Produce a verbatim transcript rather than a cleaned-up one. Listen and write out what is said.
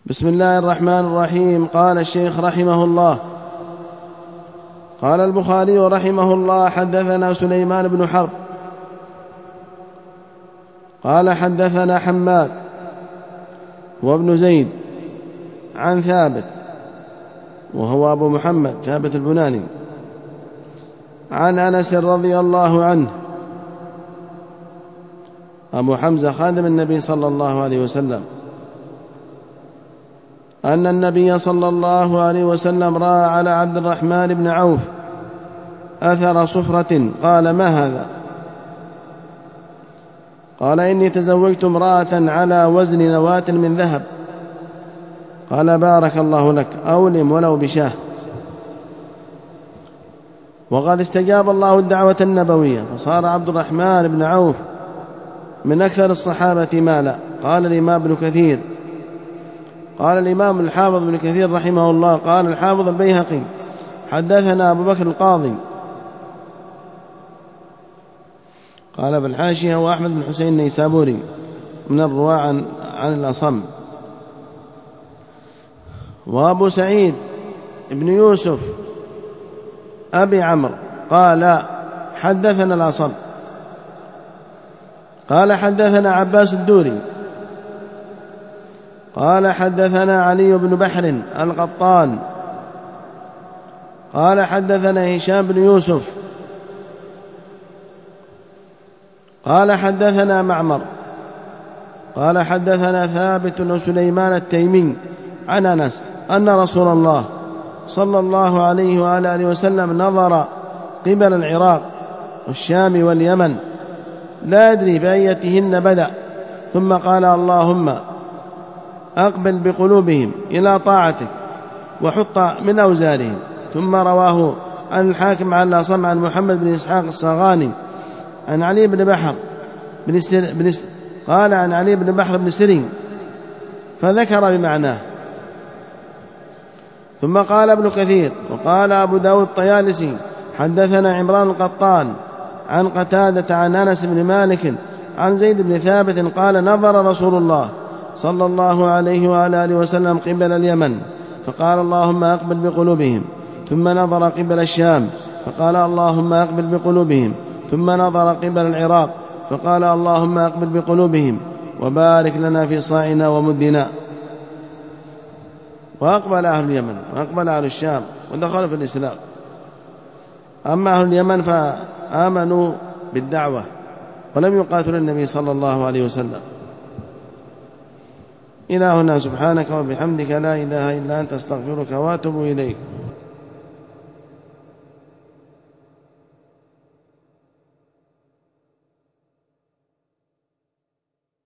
بسم الله الرحمن الرحيم. قال الشيخ رحمه الله: قال البخاري رحمه الله: حدثنا سليمان بن حرب قال حدثنا حماد وابن زيد عن ثابت وهو أبو محمد ثابت البناني عن أنس رضي الله عنه أبو حمزة خادم النبي صلى الله عليه وسلم أن النبي صلى الله عليه وسلم رأى على عبد الرحمن بن عوف أثر صفرة. قال: ما هذا؟ قال: إني تزوجت امرأة على وزن نواة من ذهب. قال: بارك الله لك، أولم ولو بشاه. وقد استجاب الله الدعوة النبوية، فصار عبد الرحمن بن عوف من أكثر الصحابة مالا. قال الإمام ابن كثير قال الإمام الحافظ ابن كثير رحمه الله: قال الحافظ البيهقي: حدثنا أبو بكر القاضي. قال بالحاشية: هو أحمد بن حسين النيسابوري من الرواة عن, عن الأصم. وأبو سعيد بن يوسف أبي عمرو قال حدثنا الأصم. قال حدثنا عباس الدوري قال حدثنا علي بن بحر القطان قال حدثنا هشام بن يوسف قال حدثنا معمر قال حدثنا ثابت وسليمان التيمي عن أنس أن رسول الله صلى الله عليه وآله وسلم نظر قبل العراق والشام واليمن لا يدري بأيتهن بدأ، ثم قال: اللهم أقبل بقلوبهم إلى طاعتك وحط من أوزارهم. ثم رواه عن الحاكم عن الأصم عن محمد بن إسحاق الصغاني عن علي بن بحر بن سر... بن س... قال عن علي بن بحر بن سرين فذكر بمعناه. ثم قال ابن كثير وقال أبو داود الطيالسي: حدثنا عمران القطان عن قتادة عن أنس بن مالك عن زيد بن ثابت قال: نظر رسول الله صلى الله عليه وآله وسلم قبل اليمن فقال: اللهم أقبل بقلوبهم. ثم نظر قبل الشام فقال: اللهم أقبل بقلوبهم. ثم نظر قبل العراق فقال: اللهم أقبل بقلوبهم وبارك لنا في صاعنا ومدنا. وأقبل أهل اليمن وأقبل أهل الشام ودخلوا في الإسلام. أما أهل اليمن فآمنوا بالدعوة ولم يقاتلوا النبي صلى الله عليه وسلم. إلى هنا، سبحانك وبحمدك، لا إله إلا أنت، أستغفرك وأتوب إليك.